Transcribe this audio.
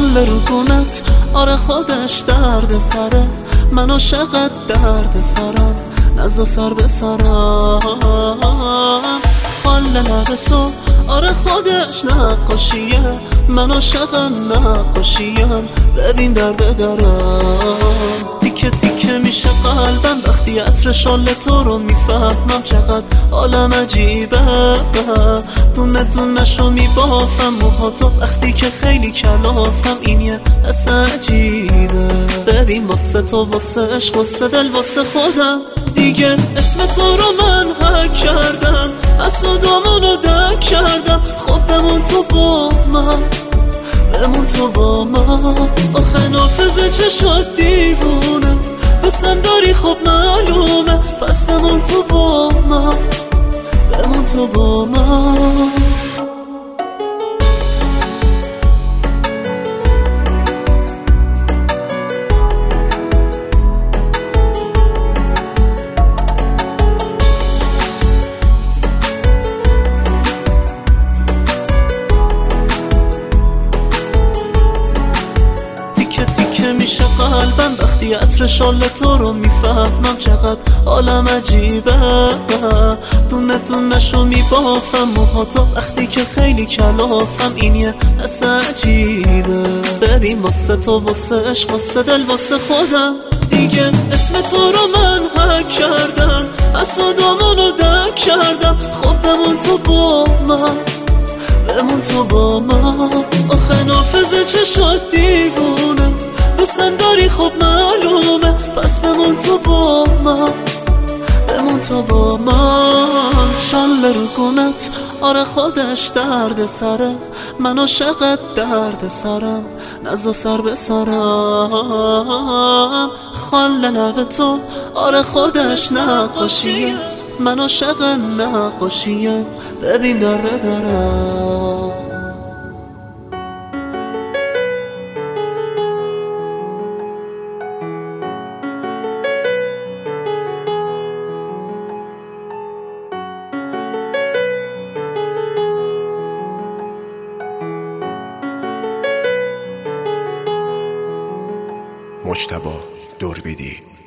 شاله رو گونت آره خودش درد سره، من عاشقت درد سرم نزا سر به سرم. خاله لب تو آره خودش نقاشیه، من عاشقم نقاشیم ببین در به درم. تیکه تیکه میشه قلبم وقتی عطر شاله تو رو میفهمم، چقدر عالم عجیبه. دونه دونه شو میبافم موهاتو وقتی که خیلی کلافم، این یه حس عجیبه. ببین واسه تو واسه عشق واسه دل واسه خودم دیگه اسم تو رو من حک کردم، اسادامونو دک کردم. خب بمون تو با من، بمون تو با من. آخه نافذه چه شد دیوونه، دوستم داری خب معلومه، پس بمون تو با من، بمون تو با من. میشه قلبم وقتی عطر شاله تو رو میفهمم، چقدر عالم عجیبه. دونه دونه شو میبافم موهاتو وقتی که خیلی کلافم، این یه حس عجیبه. ببین واسه تو واسه عشق واسه دل واسه خودم دیگه اسم تو رو من حک کردم، اسادامونو دک کردم. خب بمون تو با من، بمون تو با من. آخه نافذه چه شد دیوونه، دوستم داری خب معلومه، پس بمون تو با من، بمون تو با من. شاله رو گونت آره خودش درد سره، من عاشقت درد سرم نزا سر به سرم. خاله لب تو آره خودش نقاشیه، من عاشق نقاشیم ببین در به درم. مجتبی دوربیدی.